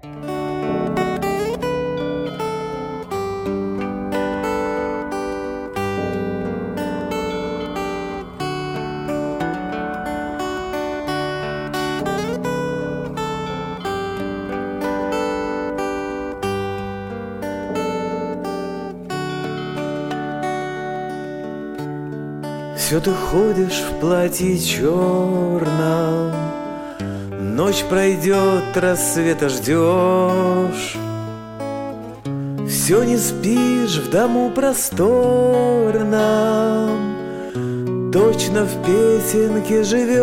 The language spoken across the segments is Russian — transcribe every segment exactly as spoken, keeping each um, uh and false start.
Все ты ходишь в платье черном, ночь пройдет, рассвета ждешь. Все не спишь в дому просторном, точно в песенке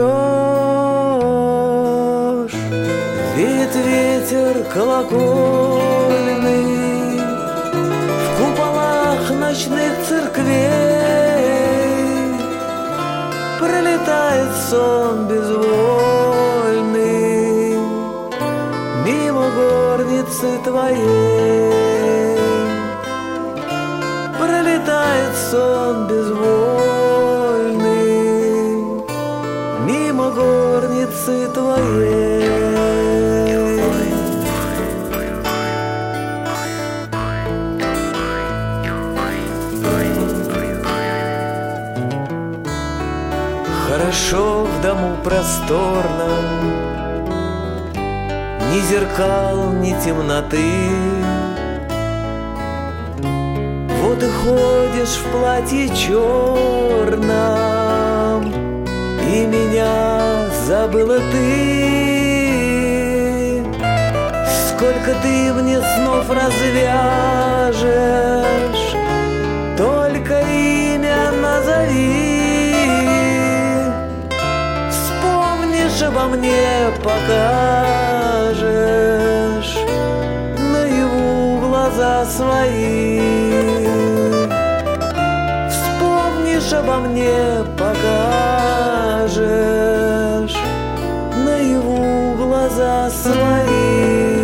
живешь. Веет ветер колокольный в куполах ночных церквей. Пролетает сон безвольный мимо горницы твоей. Пролетает сон безвольный мимо горницы твоей. Хорошо в дому просторном, ни зеркал, ни темноты. Вот и ходишь в платье черном, и меня забыла ты. Сколько ты мне снов развяжешь, только имя назови. Обо мне покажешь наяву глаза свои. Вспомнишь, обо мне покажешь наяву глаза свои.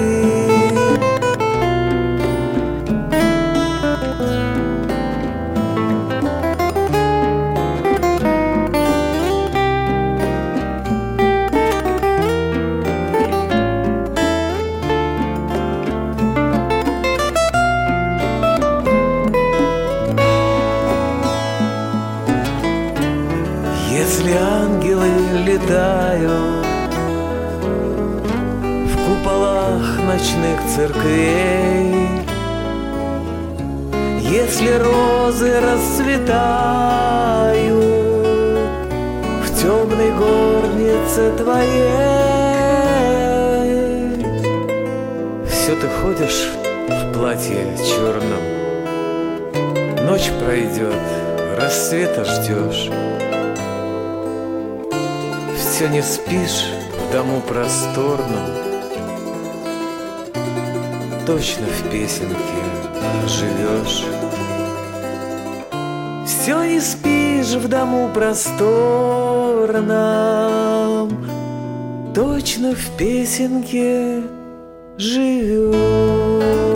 Если ангелы летают в куполах ночных церквей, если розы расцветают в темной горнице твоей, все ты ходишь в платье черном, ночь пройдет, рассвета ждешь. Все не спишь в дому просторном, точно в песенке живешь. Все не спишь в дому просторном, точно в песенке живешь.